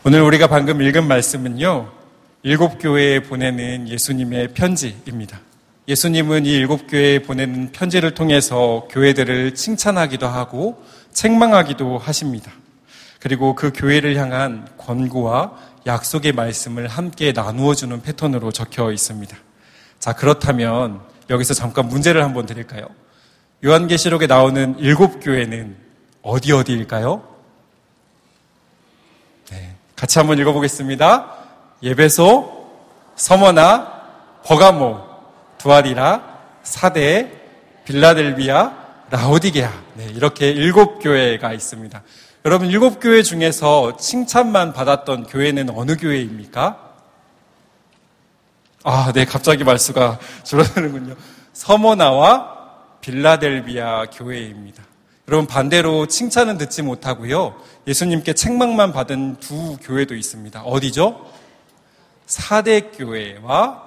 오늘 우리가 방금 읽은 말씀은요, 7교회에 보내는 예수님의 편지입니다. 예수님은 이 7교회에 보내는 편지를 통해서 교회들을 칭찬하기도 하고 책망하기도 하십니다. 그리고 그 교회를 향한 권고와 약속의 말씀을 함께 나누어주는 패턴으로 적혀 있습니다. 자, 그렇다면 여기서 잠깐 문제를 한번 드릴까요? 요한계시록에 나오는 7교회는 어디일까요? 네, 같이 한번 읽어보겠습니다. 에베소, 서머나, 버가모, 두아리라, 사대, 빌라델비아, 라오디게아. 네, 이렇게 7교회가 있습니다. 여러분, 7교회 중에서 칭찬만 받았던 교회는 어느 교회입니까? 네, 갑자기 말수가 줄어드는군요. 서머나와 빌라델비아 교회입니다. 여러분, 반대로 칭찬은 듣지 못하고요, 예수님께 책망만 받은 두 교회도 있습니다. 어디죠? 사대교회와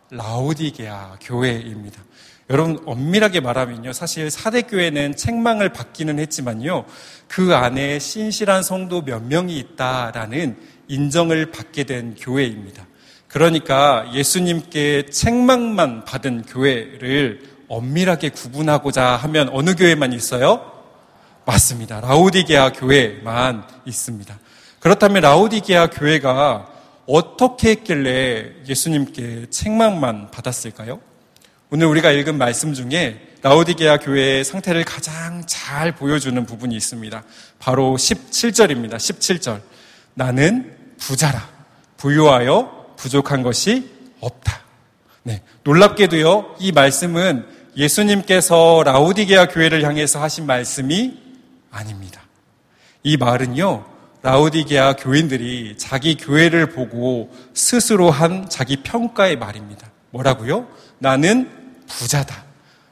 라오디게아 교회입니다. 여러분, 엄밀하게 말하면요, 사실 사대교회는 책망을 받기는 했지만요, 그 안에 신실한 성도 몇 명이 있다라는 인정을 받게 된 교회입니다. 그러니까 예수님께 책망만 받은 교회를 엄밀하게 구분하고자 하면 어느 교회만 있어요? 맞습니다. 라오디게아 교회만 있습니다. 그렇다면 라오디게아 교회가 어떻게 했길래 예수님께 책망만 받았을까요? 오늘 우리가 읽은 말씀 중에 라오디게아 교회의 상태를 가장 잘 보여주는 부분이 있습니다. 바로 17절입니다. 17절. 나는 부자라. 부유하여 부족한 것이 없다. 네, 놀랍게도요, 이 말씀은 예수님께서 라오디게아 교회를 향해서 하신 말씀이 아닙니다. 이 말은요, 라오디게아 교인들이 자기 교회를 보고 스스로 한 자기 평가의 말입니다. 뭐라고요? 나는 부자다.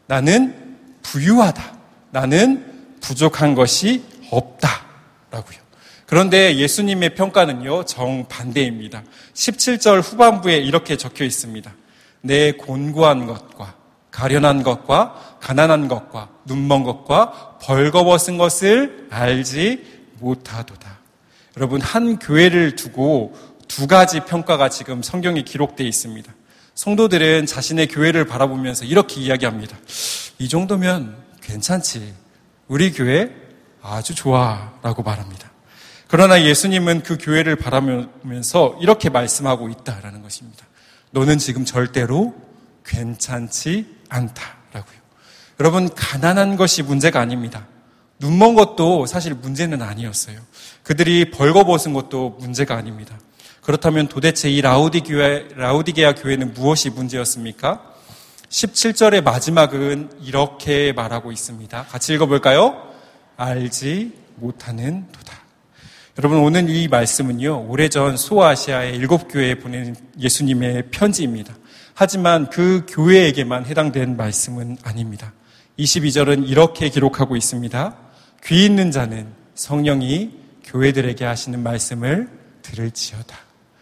나는 부유하다. 나는 부족한 것이 없다. 라고요. 그런데 예수님의 평가는요, 정반대입니다. 17절 후반부에 이렇게 적혀 있습니다. 내 곤고한 것과 가련한 것과 가난한 것과 눈먼 것과 벌거벗은 것을 알지 못하도다. 여러분, 한 교회를 두고 두 가지 평가가 지금 성경에 기록되어 있습니다. 성도들은 자신의 교회를 바라보면서 이렇게 이야기합니다. 이 정도면 괜찮지. 우리 교회 아주 좋아. 라고 말합니다. 그러나 예수님은 그 교회를 바라보면서 이렇게 말씀하고 있다라는 것입니다. 너는 지금 절대로 괜찮지 않다라고요. 여러분, 가난한 것이 문제가 아닙니다. 눈먼 것도 사실 문제는 아니었어요. 그들이 벌거벗은 것도 문제가 아닙니다. 그렇다면 도대체 이 라오디게아 교회는 무엇이 문제였습니까? 17절의 마지막은 이렇게 말하고 있습니다. 같이 읽어볼까요? 알지 못하는 도다. 여러분, 오늘 이 말씀은요, 오래전 소아시아의 7교회에 보낸 예수님의 편지입니다. 하지만 그 교회에게만 해당된 말씀은 아닙니다. 22절은 이렇게 기록하고 있습니다. 귀 있는 자는 성령이 교회들에게 하시는 말씀을 들을지어다.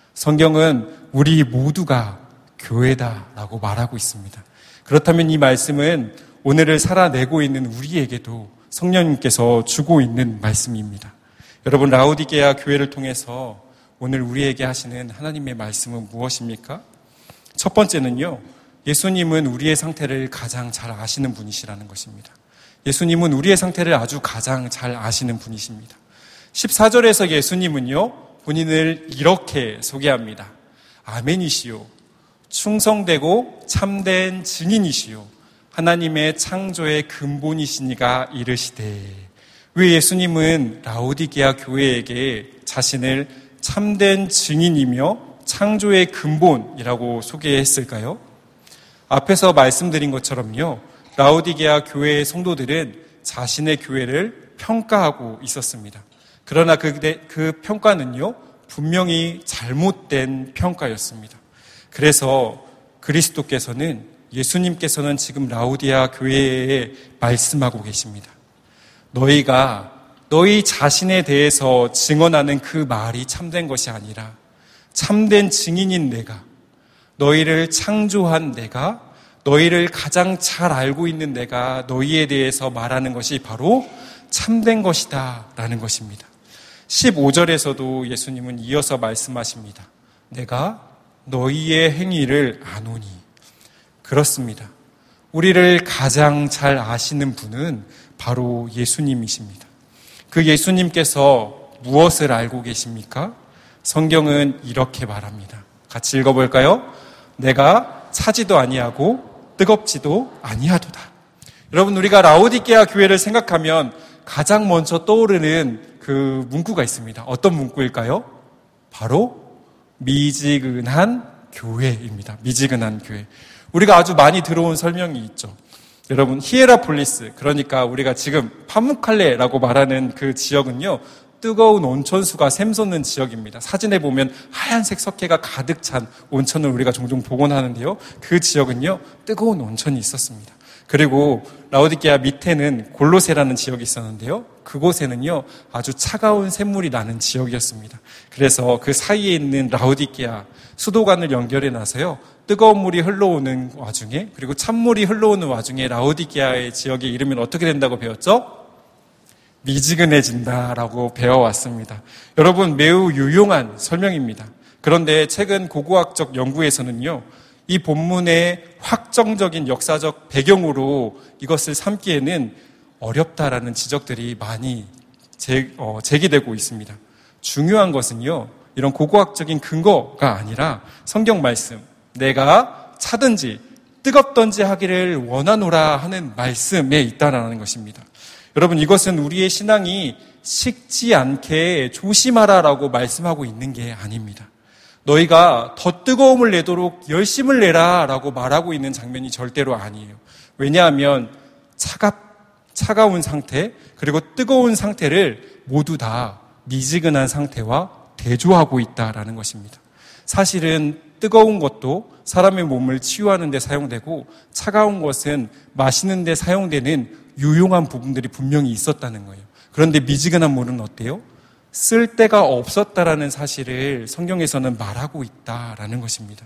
성경은 우리 모두가 교회다라고 말하고 있습니다. 그렇다면 이 말씀은 오늘을 살아내고 있는 우리에게도 성령님께서 주고 있는 말씀입니다. 여러분, 라오디게아 교회를 통해서 오늘 우리에게 하시는 하나님의 말씀은 무엇입니까? 첫 번째는요, 예수님은 우리의 상태를 가장 잘 아시는 분이시라는 것입니다. 예수님은 우리의 상태를 아주 가장 잘 아시는 분이십니다. 14절에서 예수님은요, 본인을 이렇게 소개합니다. 아멘이시요, 충성되고 참된 증인이시요, 하나님의 창조의 근본이시니가 이르시되. 왜 예수님은 라오디게아 교회에게 자신을 참된 증인이며 창조의 근본이라고 소개했을까요? 앞에서 말씀드린 것처럼요, 라오디게아 교회의 성도들은 자신의 교회를 평가하고 있었습니다. 그러나 그 평가는요, 분명히 잘못된 평가였습니다. 그래서 그리스도께서는, 예수님께서는 지금 라오디게아 교회에 말씀하고 계십니다. 너희가 너희 자신에 대해서 증언하는 그 말이 참된 것이 아니라 참된 증인인 내가, 너희를 창조한 내가, 너희를 가장 잘 알고 있는 내가 너희에 대해서 말하는 것이 바로 참된 것이다 라는 것입니다. 15절에서도 예수님은 이어서 말씀하십니다. 내가 너희의 행위를 아노니. 그렇습니다. 우리를 가장 잘 아시는 분은 바로 예수님이십니다. 그 예수님께서 무엇을 알고 계십니까? 성경은 이렇게 말합니다. 같이 읽어볼까요? 내가 차지도 아니하고 뜨겁지도 아니하도다. 여러분, 우리가 라오디게아 교회를 생각하면 가장 먼저 떠오르는 그 문구가 있습니다. 어떤 문구일까요? 바로 미지근한 교회입니다. 미지근한 교회. 우리가 아주 많이 들어온 설명이 있죠. 여러분, 히에라폴리스, 그러니까 우리가 지금 파묵칼레라고 말하는 그 지역은요, 뜨거운 온천수가 샘솟는 지역입니다. 사진에 보면 하얀색 석회가 가득 찬 온천을 우리가 종종 보곤 하는데요. 그 지역은요, 뜨거운 온천이 있었습니다. 그리고 라오디게아 밑에는 골로세라는 지역이 있었는데요. 그곳에는요, 아주 차가운 샘물이 나는 지역이었습니다. 그래서 그 사이에 있는 라오디게아 수도관을 연결해 놔서요, 뜨거운 물이 흘러오는 와중에, 그리고 찬물이 흘러오는 와중에 라오디게아의 지역의 이름은 어떻게 된다고 배웠죠? 미지근해진다라고 배워왔습니다. 여러분, 매우 유용한 설명입니다. 그런데 최근 고고학적 연구에서는요, 이 본문의 확정적인 역사적 배경으로 이것을 삼기에는 어렵다라는 지적들이 많이 제기되고 있습니다. 중요한 것은요, 이런 고고학적인 근거가 아니라 성경 말씀, 내가 차든지 뜨겁든지 하기를 원하노라 하는 말씀에 있다라는 것입니다. 여러분, 이것은 우리의 신앙이 식지 않게 조심하라라고 말씀하고 있는 게 아닙니다. 너희가 더 뜨거움을 내도록 열심을 내라 라고 말하고 있는 장면이 절대로 아니에요. 왜냐하면 차가운 상태, 그리고 뜨거운 상태를 모두 다 미지근한 상태와 대조하고 있다라는 것입니다. 사실은 뜨거운 것도 사람의 몸을 치유하는 데 사용되고, 차가운 것은 마시는 데 사용되는 유용한 부분들이 분명히 있었다는 거예요. 그런데 미지근한 물은 어때요? 쓸 데가 없었다라는 사실을 성경에서는 말하고 있다라는 것입니다.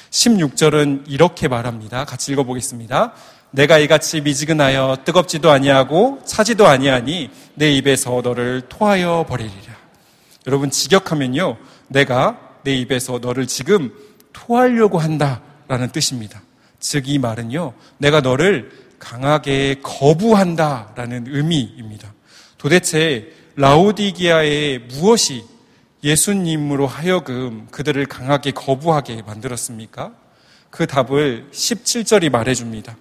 16절은 이렇게 말합니다. 같이 읽어보겠습니다. 내가 이같이 미지근하여 뜨겁지도 아니하고 차지도 아니하니 내 입에서 너를 토하여 버리리라. 여러분, 직역하면요, 내가 내 입에서 너를 지금 토하려고 한다라는 뜻입니다. 즉, 이 말은요, 내가 너를 강하게 거부한다라는 의미입니다. 도대체 라오디게아의 무엇이 예수님으로 하여금 그들을 강하게 거부하게 만들었습니까? 그 답을 17절이 말해줍니다.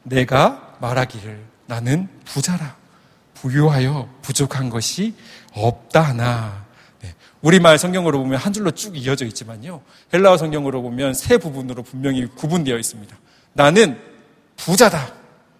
내가 말하기를 나는 부자라, 부유하여 부족한 것이 없다 하나. 네. 우리말 성경으로 보면 한 줄로 쭉 이어져 있지만요, 헬라어 성경으로 보면 세 부분으로 분명히 구분되어 있습니다. 나는 부자다.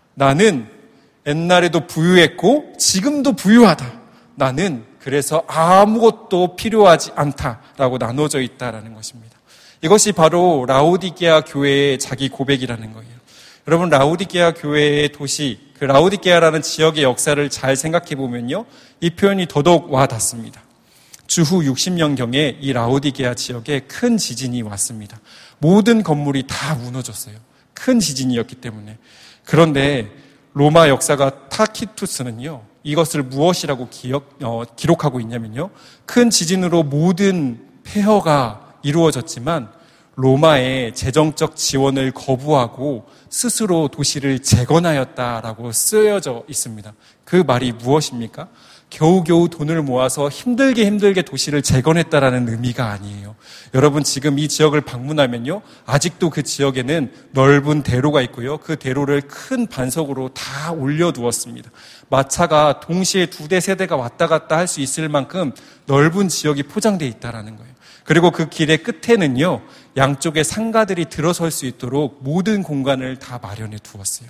나는 옛날에도 부유했고 지금도 부유하다. 나는 그래서 아무것도 필요하지 않다라고 나눠져 있다라는 것입니다. 이것이 바로 라오디게아 교회의 자기 고백이라는 거예요. 여러분, 라오디게아 교회의 도시, 그 라오디게아라는 지역의 역사를 잘 생각해 보면요, 이 표현이 더더욱 와 닿습니다. 주후 60년경에 이 라오디게아 지역에 큰 지진이 왔습니다. 모든 건물이 다 무너졌어요. 큰 지진이었기 때문에. 그런데 로마 역사가 타키투스는요, 이것을 무엇이라고 기록하고 있냐면요, 큰 지진으로 모든 폐허가 이루어졌지만 로마의 재정적 지원을 거부하고 스스로 도시를 재건하였다라고 쓰여져 있습니다. 그 말이 무엇입니까? 겨우겨우 돈을 모아서 힘들게 도시를 재건했다라는 의미가 아니에요. 여러분, 지금 이 지역을 방문하면요, 아직도 그 지역에는 넓은 대로가 있고요, 그 대로를 큰 반석으로 다 올려두었습니다. 마차가 동시에 2대, 3대가 왔다 갔다 할 수 있을 만큼 넓은 지역이 포장되어 있다라는 거예요. 그리고 그 길의 끝에는요, 양쪽에 상가들이 들어설 수 있도록 모든 공간을 다 마련해 두었어요.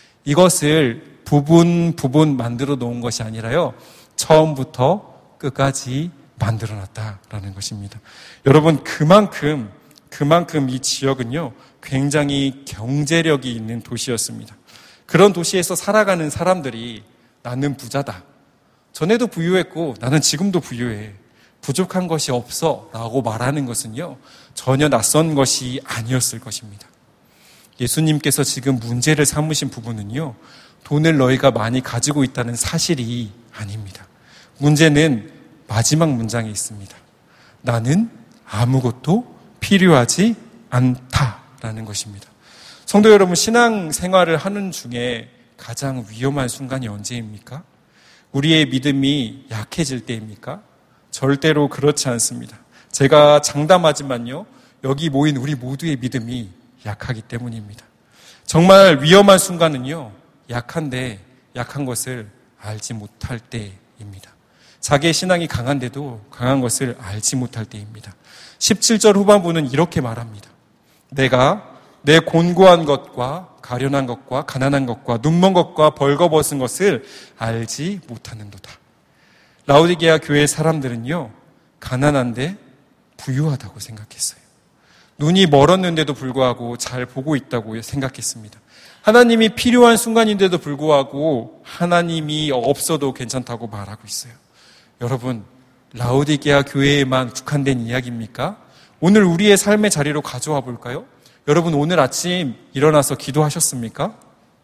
이것을 부분 만들어 놓은 것이 아니라요, 처음부터 끝까지 만들어 놨다라는 것입니다. 여러분, 그만큼 이 지역은요, 굉장히 경제력이 있는 도시였습니다. 그런 도시에서 살아가는 사람들이 나는 부자다, 전에도 부유했고 나는 지금도 부유해, 부족한 것이 없어 라고 말하는 것은요, 전혀 낯선 것이 아니었을 것입니다. 예수님께서 지금 문제를 삼으신 부분은요, 돈을 너희가 많이 가지고 있다는 사실이 아닙니다. 문제는 마지막 문장에 있습니다. 나는 아무것도 필요하지 않다라는 것입니다. 성도 여러분, 신앙생활을 하는 중에 가장 위험한 순간이 언제입니까? 우리의 믿음이 약해질 때입니까? 절대로 그렇지 않습니다. 제가 장담하지만요, 여기 모인 우리 모두의 믿음이 약하기 때문입니다. 정말 위험한 순간은요, 약한데 약한 것을 알지 못할 때입니다. 자기의 신앙이 강한데도 강한 것을 알지 못할 때입니다. 17절 후반부는 이렇게 말합니다. 내가 내 곤고한 것과 가련한 것과 가난한 것과 눈먼 것과 벌거벗은 것을 알지 못하는도다. 라오디게아 교회 사람들은요, 가난한데 부유하다고 생각했어요. 눈이 멀었는데도 불구하고 잘 보고 있다고 생각했습니다. 하나님이 필요한 순간인데도 불구하고 하나님이 없어도 괜찮다고 말하고 있어요. 여러분, 라오디게아 교회에만 국한된 이야기입니까? 오늘 우리의 삶의 자리로 가져와 볼까요? 여러분, 오늘 아침 일어나서 기도하셨습니까?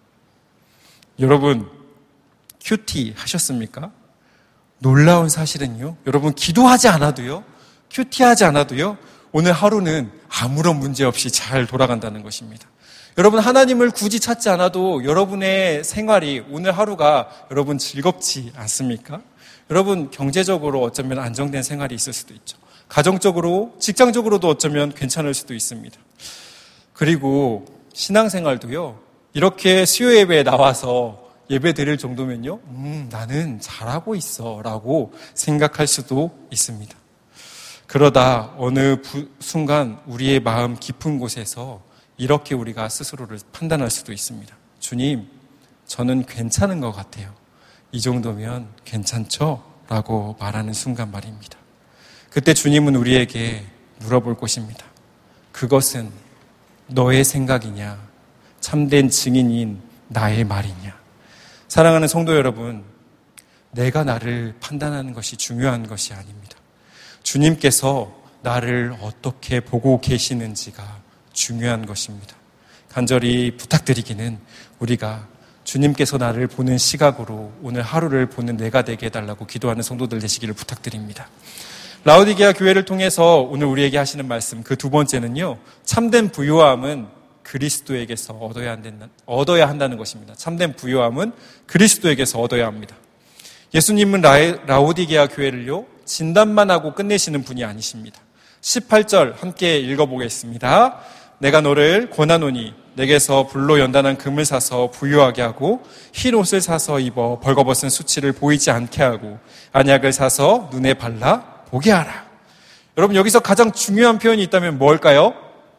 여러분, 큐티 하셨습니까? 놀라운 사실은요, 여러분, 기도하지 않아도요, 큐티하지 않아도요, 오늘 하루는 아무런 문제 없이 잘 돌아간다는 것입니다. 여러분, 하나님을 굳이 찾지 않아도 여러분의 생활이, 오늘 하루가 여러분 즐겁지 않습니까? 여러분, 경제적으로 어쩌면 안정된 생활이 있을 수도 있죠. 가정적으로, 직장적으로도 어쩌면 괜찮을 수도 있습니다. 그리고 신앙생활도요, 이렇게 수요 예배에 나와서 예배 드릴 정도면요, 나는 잘하고 있어 라고 생각할 수도 있습니다. 그러다 어느 순간 우리의 마음 깊은 곳에서 이렇게 우리가 스스로를 판단할 수도 있습니다. 주님, 저는 괜찮은 것 같아요. 이 정도면 괜찮죠? 라고 말하는 순간 말입니다. 그때 주님은 우리에게 물어볼 것입니다. 그것은 너의 생각이냐? 참된 증인인 나의 말이냐? 사랑하는 성도 여러분, 내가 나를 판단하는 것이 중요한 것이 아닙니다. 주님께서 나를 어떻게 보고 계시는지가 중요한 것입니다. 간절히 부탁드리기는 우리가 주님께서 나를 보는 시각으로 오늘 하루를 보는 내가 되게 해달라고 기도하는 성도들 되시기를 부탁드립니다. 라오디게아 교회를 통해서 오늘 우리에게 하시는 말씀, 그 두 번째는요, 참된 부요함은 그리스도에게서 얻어야 한다는 것입니다. 참된 부요함은 그리스도에게서 얻어야 합니다. 예수님은 라오디게아 교회를요, 진단만 하고 끝내시는 분이 아니십니다. 18절 함께 읽어보겠습니다. 내가 너를 권하노니 내게서 불로 연단한 금을 사서 부유하게 하고 흰 옷을 사서 입어 벌거벗은 수치를 보이지 않게 하고 안약을 사서 눈에 발라 보게 하라. 여러분, 여기서 가장 중요한 표현이 있다면 뭘까요?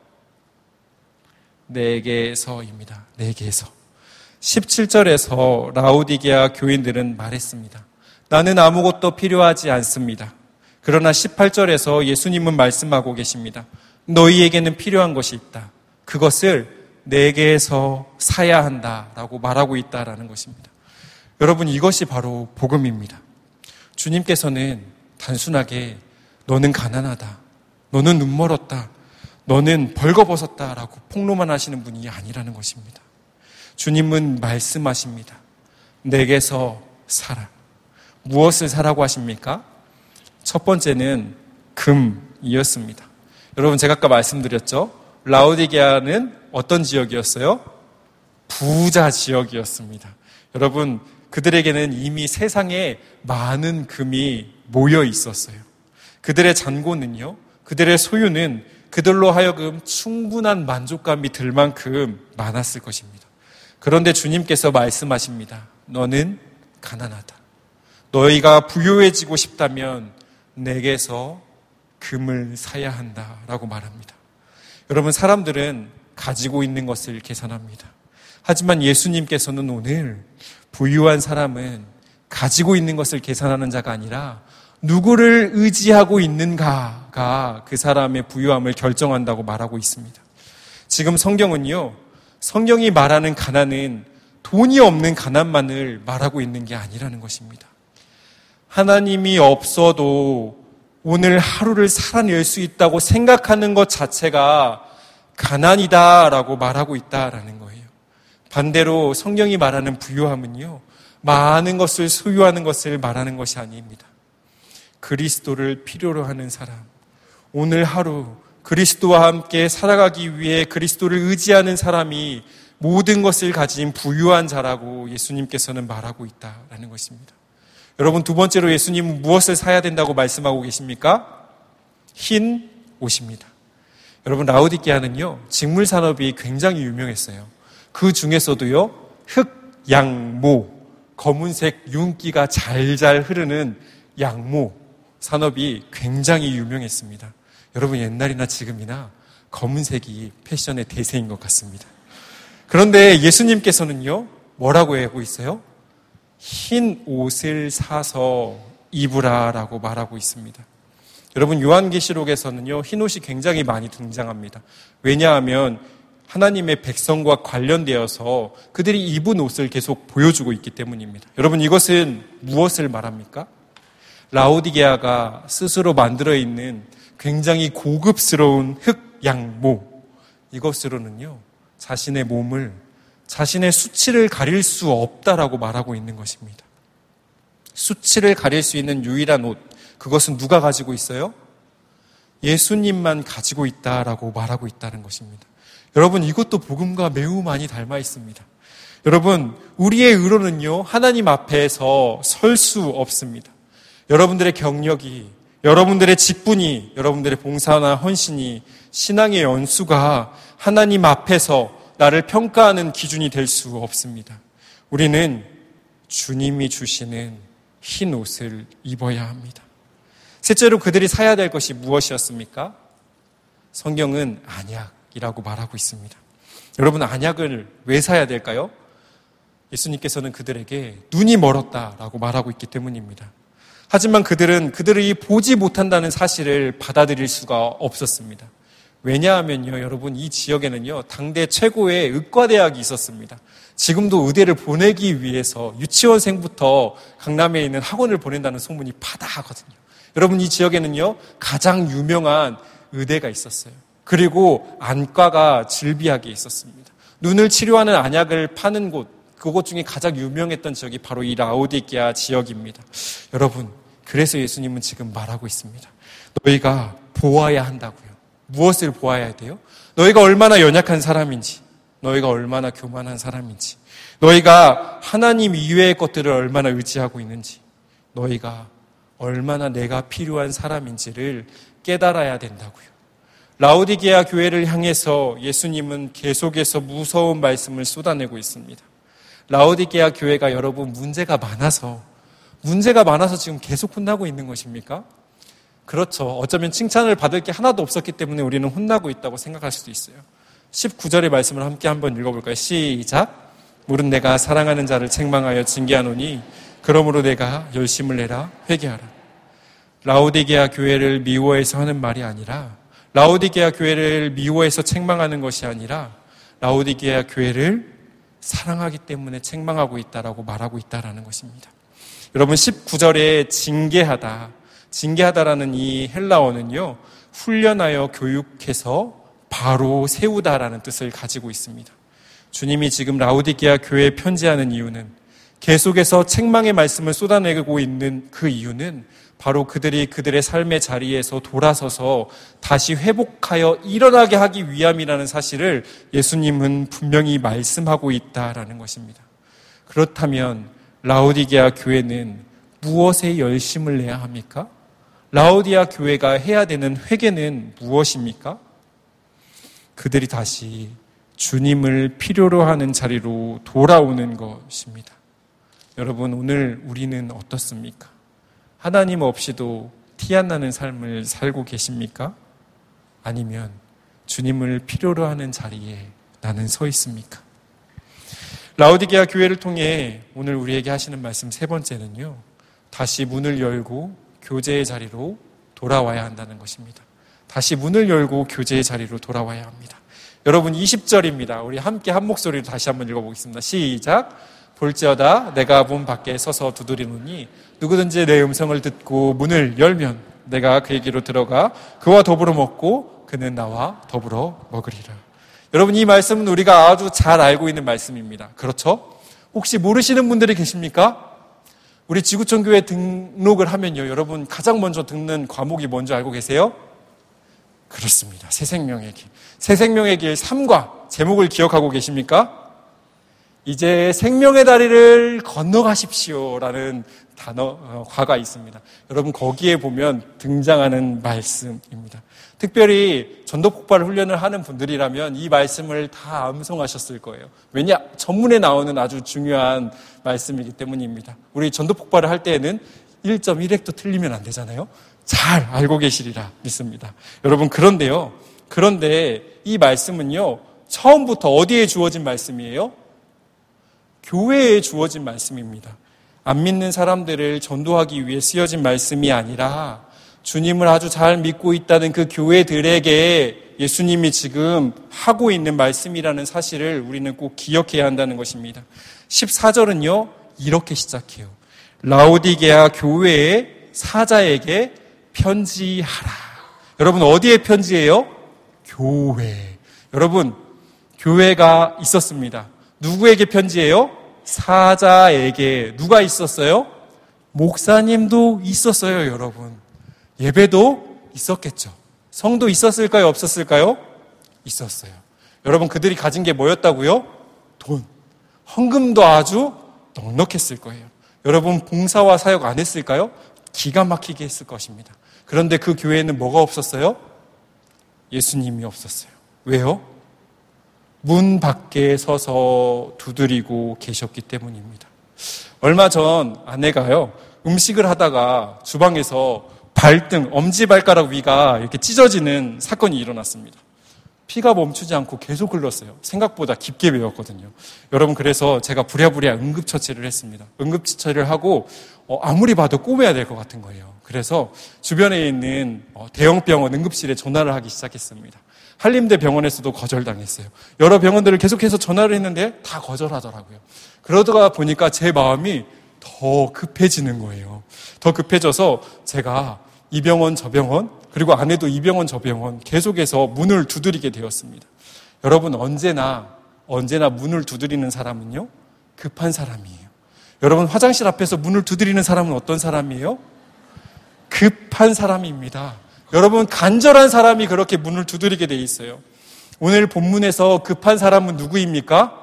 내게서입니다. 내게서. 17절에서 라오디게아 교인들은 말했습니다. 나는 아무것도 필요하지 않습니다. 그러나 18절에서 예수님은 말씀하고 계십니다. 너희에게는 필요한 것이 있다. 그것을 내게서 사야 한다라고 말하고 있다라는 것입니다. 여러분, 이것이 바로 복음입니다. 주님께서는 단순하게 너는 가난하다, 너는 눈멀었다, 너는 벌거벗었다라고 폭로만 하시는 분이 아니라는 것입니다. 주님은 말씀하십니다. 내게서 사라. 무엇을 사라고 하십니까? 첫 번째는 금이었습니다. 여러분, 제가 아까 말씀드렸죠? 라오디게아는 어떤 지역이었어요? 부자 지역이었습니다. 여러분, 그들에게는 이미 세상에 많은 금이 모여 있었어요. 그들의 잔고는요, 그들의 소유는 그들로 하여금 충분한 만족감이 들 만큼 많았을 것입니다. 그런데 주님께서 말씀하십니다. 너는 가난하다. 너희가 부유해지고 싶다면 내게서 금을 사야 한다라고 말합니다. 여러분, 사람들은 가지고 있는 것을 계산합니다. 하지만 예수님께서는 오늘 부유한 사람은 가지고 있는 것을 계산하는 자가 아니라 누구를 의지하고 있는가가 그 사람의 부유함을 결정한다고 말하고 있습니다. 지금 성경은요, 성경이 말하는 가난은 돈이 없는 가난만을 말하고 있는 게 아니라는 것입니다. 하나님이 없어도 오늘 하루를 살아낼 수 있다고 생각하는 것 자체가 가난이다라고 말하고 있다라는 거예요. 반대로 성경이 말하는 부유함은요, 많은 것을 소유하는 것을 말하는 것이 아닙니다. 그리스도를 필요로 하는 사람, 오늘 하루 그리스도와 함께 살아가기 위해 그리스도를 의지하는 사람이 모든 것을 가진 부유한 자라고 예수님께서는 말하고 있다라는 것입니다. 여러분, 두 번째로 예수님은 무엇을 사야 된다고 말씀하고 계십니까? 흰 옷입니다. 여러분, 라오디게아는요, 직물 산업이 굉장히 유명했어요. 그 중에서도요, 흑, 양, 모, 검은색 윤기가 잘잘 흐르는 양모 산업이 굉장히 유명했습니다. 여러분, 옛날이나 지금이나 검은색이 패션의 대세인 것 같습니다. 그런데 예수님께서는요, 뭐라고 하고 있어요? 흰 옷을 사서 입으라라고 말하고 있습니다. 여러분, 요한계시록에서는요, 흰 옷이 굉장히 많이 등장합니다. 왜냐하면 하나님의 백성과 관련되어서 그들이 입은 옷을 계속 보여주고 있기 때문입니다. 여러분, 이것은 무엇을 말합니까? 라오디게아가 스스로 만들어 있는 굉장히 고급스러운 흑양모, 이것으로는요, 자신의 몸을, 자신의 수치를 가릴 수 없다라고 말하고 있는 것입니다. 수치를 가릴 수 있는 유일한 옷, 그것은 누가 가지고 있어요? 예수님만 가지고 있다라고 말하고 있다는 것입니다. 여러분, 이것도 복음과 매우 많이 닮아 있습니다. 여러분, 우리의 의로는요, 하나님 앞에서 설 수 없습니다. 여러분들의 경력이, 여러분들의 직분이, 여러분들의 봉사나 헌신이, 신앙의 연수가 하나님 앞에서 나를 평가하는 기준이 될 수 없습니다. 우리는 주님이 주시는 흰 옷을 입어야 합니다. 셋째로 그들이 사야 될 것이 무엇이었습니까? 성경은 안약이라고 말하고 있습니다. 여러분, 안약을 왜 사야 될까요? 예수님께서는 그들에게 눈이 멀었다라고 말하고 있기 때문입니다. 하지만 그들은 그들이 보지 못한다는 사실을 받아들일 수가 없었습니다. 왜냐하면요, 여러분, 이 지역에는요, 당대 최고의 의과대학이 있었습니다. 지금도 의대를 보내기 위해서 유치원생부터 강남에 있는 학원을 보낸다는 소문이 파다하거든요. 여러분, 이 지역에는요, 가장 유명한 의대가 있었어요. 그리고 안과가 즐비하게 있었습니다. 눈을 치료하는 안약을 파는 곳, 그곳 중에 가장 유명했던 지역이 바로 이 라오디게아 지역입니다. 여러분, 그래서 예수님은 지금 말하고 있습니다. 너희가 보아야 한다고요. 무엇을 보아야 돼요? 너희가 얼마나 연약한 사람인지, 너희가 얼마나 교만한 사람인지, 너희가 하나님 이외의 것들을 얼마나 의지하고 있는지, 너희가 얼마나 내가 필요한 사람인지를 깨달아야 된다고요. 라오디게아 교회를 향해서 예수님은 계속해서 무서운 말씀을 쏟아내고 있습니다. 라오디게아 교회가 여러분 문제가 많아서 지금 계속 혼나고 있는 것입니까? 그렇죠. 어쩌면 칭찬을 받을 게 하나도 없었기 때문에 우리는 혼나고 있다고 생각할 수도 있어요. 19절의 말씀을 함께 한번 읽어볼까요? 시작. 물은 내가 사랑하는 자를 책망하여 징계하노니 그러므로 내가 열심을 내라 회개하라. 라오디게아 교회를 미워해서 하는 말이 아니라, 라오디게아 교회를 미워해서 책망하는 것이 아니라 라오디게아 교회를 사랑하기 때문에 책망하고 있다라고 말하고 있다라는 것입니다. 여러분, 19절에 징계하다라는 이 헬라어는요, 훈련하여 교육해서 바로 세우다라는 뜻을 가지고 있습니다. 주님이 지금 라오디게아 교회에 편지하는 이유는, 계속해서 책망의 말씀을 쏟아내고 있는 그 이유는 바로 그들이 그들의 삶의 자리에서 돌아서서 다시 회복하여 일어나게 하기 위함이라는 사실을 예수님은 분명히 말씀하고 있다라는 것입니다. 그렇다면 라오디게아 교회는 무엇에 열심을 내야 합니까? 라오디게아 교회가 해야 되는 회개는 무엇입니까? 그들이 다시 주님을 필요로 하는 자리로 돌아오는 것입니다. 여러분, 오늘 우리는 어떻습니까? 하나님 없이도 티 안 나는 삶을 살고 계십니까? 아니면 주님을 필요로 하는 자리에 나는 서 있습니까? 라오디게아 교회를 통해 오늘 우리에게 하시는 말씀 세 번째는요, 다시 문을 열고 교제의 자리로 돌아와야 한다는 것입니다. 다시 문을 열고 교제의 자리로 돌아와야 합니다. 여러분, 20절입니다. 우리 함께 한 목소리로 다시 한번 읽어보겠습니다. 시작. 볼지어다 내가 문 밖에 서서 두드리노니 누구든지 내 음성을 듣고 문을 열면 내가 그에게로 들어가 그와 더불어 먹고 그는 나와 더불어 먹으리라. 여러분, 이 말씀은 우리가 아주 잘 알고 있는 말씀입니다. 그렇죠? 혹시 모르시는 분들이 계십니까? 우리 지구촌교회 등록을 하면요, 여러분 가장 먼저 듣는 과목이 뭔지 알고 계세요? 그렇습니다. 새 생명의 길. 새 생명의 길 3과 제목을 기억하고 계십니까? 이제 생명의 다리를 건너가십시오라는 과가 있습니다. 여러분 거기에 보면 등장하는 말씀입니다. 특별히 전도폭발 훈련을 하는 분들이라면 이 말씀을 다 암송하셨을 거예요. 왜냐? 전문에 나오는 아주 중요한 말씀이기 때문입니다. 우리 전도폭발을 할 때에는 1.1획도 틀리면 안 되잖아요. 잘 알고 계시리라 믿습니다. 여러분 그런데 이 말씀은요, 처음부터 어디에 주어진 말씀이에요? 교회에 주어진 말씀입니다. 안 믿는 사람들을 전도하기 위해 쓰여진 말씀이 아니라 주님을 아주 잘 믿고 있다는 그 교회들에게 예수님이 지금 하고 있는 말씀이라는 사실을 우리는 꼭 기억해야 한다는 것입니다. 14절은요, 이렇게 시작해요. 라오디게아 교회의 사자에게 편지하라. 여러분 어디에 편지예요? 교회. 여러분 교회가 있었습니다. 누구에게 편지예요? 사자에게. 누가 있었어요? 목사님도 있었어요, 여러분. 예배도 있었겠죠. 성도 있었을까요? 없었을까요? 있었어요. 여러분 그들이 가진 게 뭐였다고요? 돈. 헌금도 아주 넉넉했을 거예요. 여러분 봉사와 사역 안 했을까요? 기가 막히게 했을 것입니다. 그런데 그 교회에는 뭐가 없었어요? 예수님이 없었어요. 왜요? 문 밖에 서서 두드리고 계셨기 때문입니다. 얼마 전 아내가요, 음식을 하다가 주방에서 발등, 엄지발가락 위가 이렇게 찢어지는 사건이 일어났습니다. 피가 멈추지 않고 계속 흘렀어요. 생각보다 깊게 베었거든요. 여러분 그래서 제가 부랴부랴 응급처치를 했습니다. 응급처치를 하고 아무리 봐도 꼬매야 될 것 같은 거예요. 그래서 주변에 있는 대형병원 응급실에 전화를 하기 시작했습니다. 한림대 병원에서도 거절당했어요. 여러 병원들을 계속해서 전화를 했는데 다 거절하더라고요. 그러다가 보니까 제 마음이 더 급해지는 거예요. 더 급해져서 제가 이 병원 저 병원, 그리고 아내도 이 병원 저 병원 계속해서 문을 두드리게 되었습니다. 여러분 언제나 문을 두드리는 사람은요, 급한 사람이에요. 여러분 화장실 앞에서 문을 두드리는 사람은 어떤 사람이에요? 급한 사람입니다. 여러분 간절한 사람이 그렇게 문을 두드리게 돼 있어요. 오늘 본문에서 급한 사람은 누구입니까?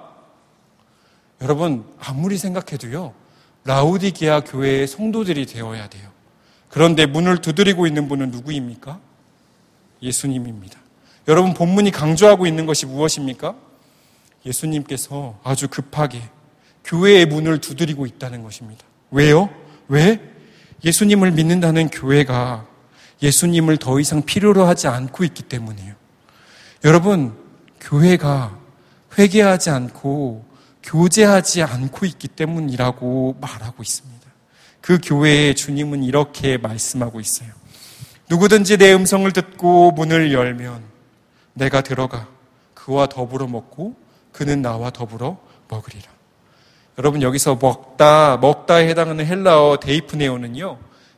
여러분 아무리 생각해도요, 라오디게아 교회의 성도들이 되어야 돼요. 그런데 문을 두드리고 있는 분은 누구입니까? 예수님입니다. 여러분 본문이 강조하고 있는 것이 무엇입니까? 예수님께서 아주 급하게 교회의 문을 두드리고 있다는 것입니다. 왜요? 왜? 예수님을 믿는다는 교회가 예수님을 더 이상 필요로 하지 않고 있기 때문이에요. 여러분 교회가 회개하지 않고 교제하지 않고 있기 때문이라고 말하고 있습니다. 그 교회에 주님은 이렇게 말씀하고 있어요. 누구든지 내 음성을 듣고 문을 열면 내가 들어가 그와 더불어 먹고 그는 나와 더불어 먹으리라. 여러분 여기서 먹다에 해당하는 헬라어 데이프네오는요,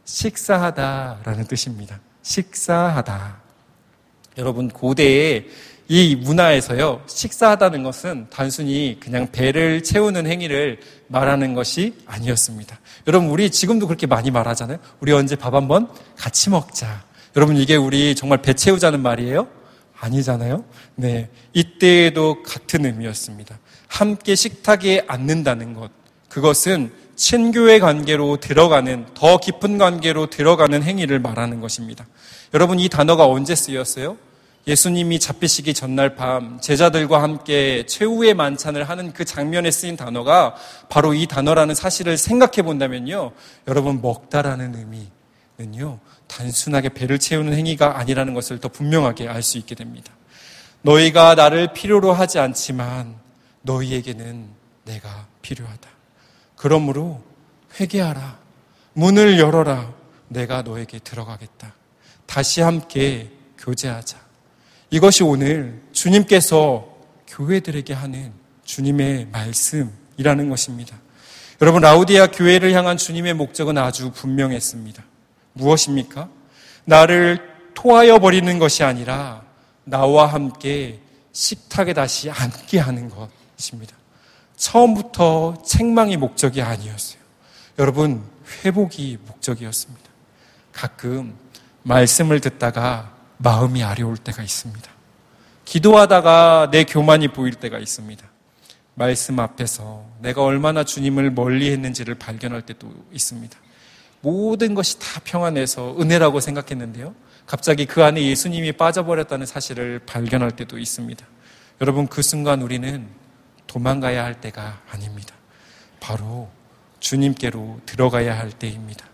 식사하다라는 뜻입니다. 식사하다. 여러분 고대에 이 문화에서요, 식사하다는 것은 단순히 그냥 배를 채우는 행위를 말하는 것이 아니었습니다. 여러분 우리 지금도 그렇게 많이 말하잖아요. 우리 언제 밥 한번 같이 먹자. 여러분 이게 우리 정말 배 채우자는 말이에요? 아니잖아요. 네, 이때에도 같은 의미였습니다. 함께 식탁에 앉는다는 것, 그것은 친교의 관계로 들어가는, 더 깊은 관계로 들어가는 행위를 말하는 것입니다. 여러분 이 단어가 언제 쓰였어요? 예수님이 잡히시기 전날 밤 제자들과 함께 최후의 만찬을 하는 그 장면에 쓰인 단어가 바로 이 단어라는 사실을 생각해 본다면요, 여러분 먹다라는 의미는요 단순하게 배를 채우는 행위가 아니라는 것을 더 분명하게 알 수 있게 됩니다. 너희가 나를 필요로 하지 않지만 너희에게는 내가 필요하다. 그러므로 회개하라. 문을 열어라. 내가 너에게 들어가겠다. 다시 함께 교제하자. 이것이 오늘 주님께서 교회들에게 하는 주님의 말씀이라는 것입니다. 여러분 라오디게아 교회를 향한 주님의 목적은 아주 분명했습니다. 무엇입니까? 나를 토하여 버리는 것이 아니라 나와 함께 식탁에 다시 앉게 하는 것입니다. 처음부터 책망이 목적이 아니었어요. 여러분, 회복이 목적이었습니다. 가끔 말씀을 듣다가 마음이 아려올 때가 있습니다. 기도하다가 내 교만이 보일 때가 있습니다. 말씀 앞에서 내가 얼마나 주님을 멀리 했는지를 발견할 때도 있습니다. 모든 것이 다 평안해서 은혜라고 생각했는데요, 갑자기 그 안에 예수님이 빠져버렸다는 사실을 발견할 때도 있습니다. 여러분, 그 순간 우리는 도망가야 할 때가 아닙니다. 바로 주님께로 들어가야 할 때입니다.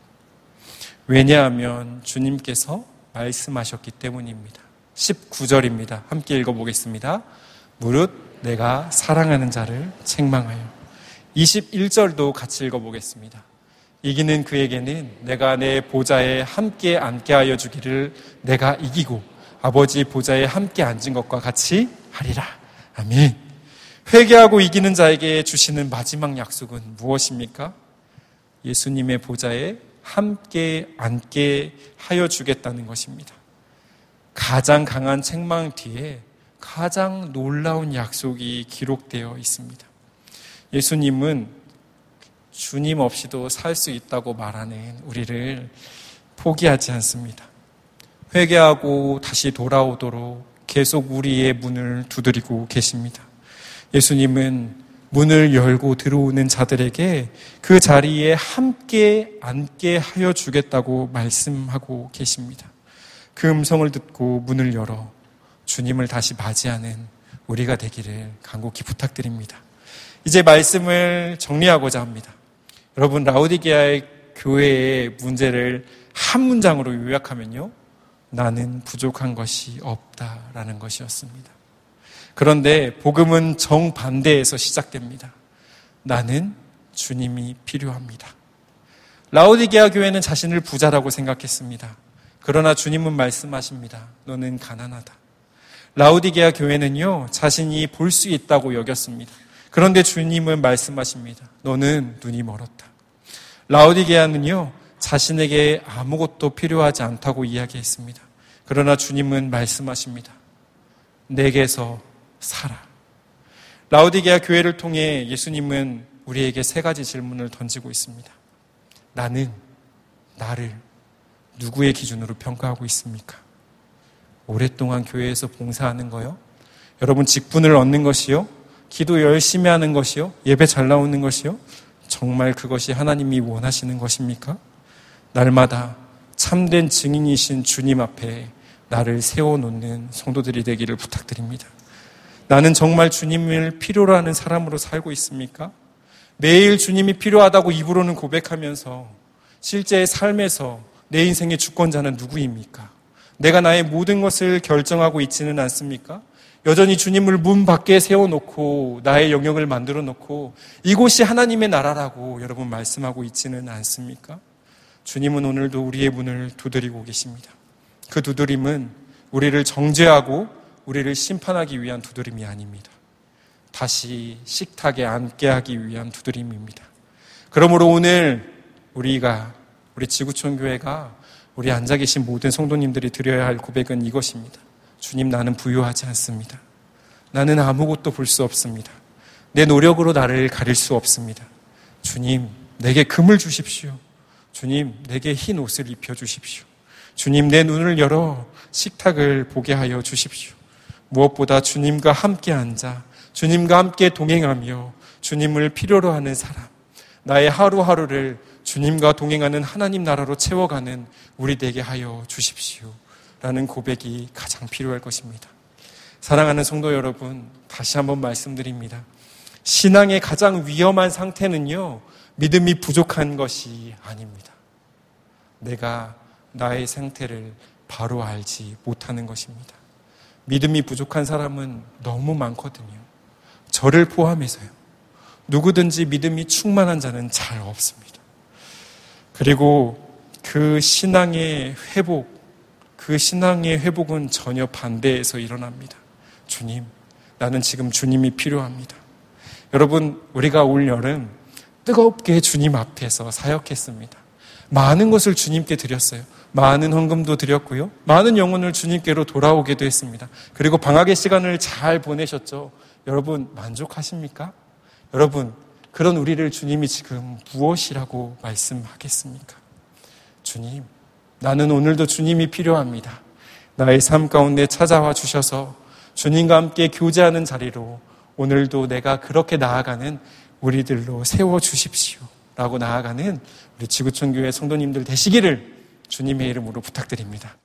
왜냐하면 주님께서 말씀하셨기 때문입니다. 19절입니다. 함께 읽어보겠습니다. 무릇 내가 사랑하는 자를 책망하여. 21절도 같이 읽어보겠습니다. 이기는 그에게는 내가 내 보좌에 함께 앉게 하여 주기를 내가 이기고 아버지 보좌에 함께 앉은 것과 같이 하리라. 아멘. 회개하고 이기는 자에게 주시는 마지막 약속은 무엇입니까? 예수님의 보좌에 함께 앉게 하여 주겠다는 것입니다. 가장 강한 책망 뒤에 가장 놀라운 약속이 기록되어 있습니다. 예수님은 주님 없이도 살 수 있다고 말하는 우리를 포기하지 않습니다. 회개하고 다시 돌아오도록 계속 우리의 문을 두드리고 계십니다. 예수님은 문을 열고 들어오는 자들에게 그 자리에 함께 앉게 하여 주겠다고 말씀하고 계십니다. 그 음성을 듣고 문을 열어 주님을 다시 맞이하는 우리가 되기를 간곡히 부탁드립니다. 이제 말씀을 정리하고자 합니다. 여러분, 라오디게아의 교회의 문제를 한 문장으로 요약하면요, 나는 부족한 것이 없다라는 것이었습니다. 그런데 복음은 정반대에서 시작됩니다. 나는 주님이 필요합니다. 라오디게아 교회는 자신을 부자라고 생각했습니다. 그러나 주님은 말씀하십니다. 너는 가난하다. 라오디게아 교회는요, 자신이 볼 수 있다고 여겼습니다. 그런데 주님은 말씀하십니다. 너는 눈이 멀었다. 라오디게아는요, 자신에게 아무것도 필요하지 않다고 이야기했습니다. 그러나 주님은 말씀하십니다. 내게서 살아. 라오디게아 교회를 통해 예수님은 우리에게 세 가지 질문을 던지고 있습니다. 나는 나를 누구의 기준으로 평가하고 있습니까? 오랫동안 교회에서 봉사하는 거요? 여러분, 직분을 얻는 것이요? 기도 열심히 하는 것이요? 예배 잘 나오는 것이요? 정말 그것이 하나님이 원하시는 것입니까? 날마다 참된 증인이신 주님 앞에 나를 세워놓는 성도들이 되기를 부탁드립니다. 나는 정말 주님을 필요로 하는 사람으로 살고 있습니까? 매일 주님이 필요하다고 입으로는 고백하면서 실제의 삶에서 내 인생의 주권자는 누구입니까? 내가 나의 모든 것을 결정하고 있지는 않습니까? 여전히 주님을 문 밖에 세워놓고 나의 영역을 만들어 놓고 이곳이 하나님의 나라라고 여러분 말씀하고 있지는 않습니까? 주님은 오늘도 우리의 문을 두드리고 계십니다. 그 두드림은 우리를 정죄하고 우리를 심판하기 위한 두드림이 아닙니다. 다시 식탁에 앉게 하기 위한 두드림입니다. 그러므로 오늘 우리 지구촌 교회가 우리 앉아 계신 모든 성도님들이 드려야 할 고백은 이것입니다. 주님, 나는 부유하지 않습니다. 나는 아무것도 볼 수 없습니다. 내 노력으로 나를 가릴 수 없습니다. 주님, 내게 금을 주십시오. 주님, 내게 흰 옷을 입혀주십시오. 주님, 내 눈을 열어 식탁을 보게 하여 주십시오. 무엇보다 주님과 함께 앉아 주님과 함께 동행하며 주님을 필요로 하는 사람, 나의 하루하루를 주님과 동행하는 하나님 나라로 채워가는 우리 되게 하여 주십시오 라는 고백이 가장 필요할 것입니다. 사랑하는 성도 여러분, 다시 한번 말씀드립니다. 신앙의 가장 위험한 상태는요, 믿음이 부족한 것이 아닙니다. 내가 나의 상태를 바로 알지 못하는 것입니다. 믿음이 부족한 사람은 너무 많거든요. 저를 포함해서요. 누구든지 믿음이 충만한 자는 잘 없습니다. 그리고 그 신앙의 회복은 전혀 반대에서 일어납니다. 주님, 나는 지금 주님이 필요합니다. 여러분, 우리가 올 여름 뜨겁게 주님 앞에서 사역했습니다. 많은 것을 주님께 드렸어요. 많은 헌금도 드렸고요. 많은 영혼을 주님께로 돌아오게도 했습니다. 그리고 방학의 시간을 잘 보내셨죠? 여러분, 만족하십니까? 여러분, 그런 우리를 주님이 지금 무엇이라고 말씀하겠습니까? 주님, 나는 오늘도 주님이 필요합니다. 나의 삶 가운데 찾아와 주셔서 주님과 함께 교제하는 자리로 오늘도 내가 그렇게 나아가는 우리들로 세워주십시오 라고 나아가는 우리 지구촌교회 성도님들 되시기를 주님의 이름으로 부탁드립니다.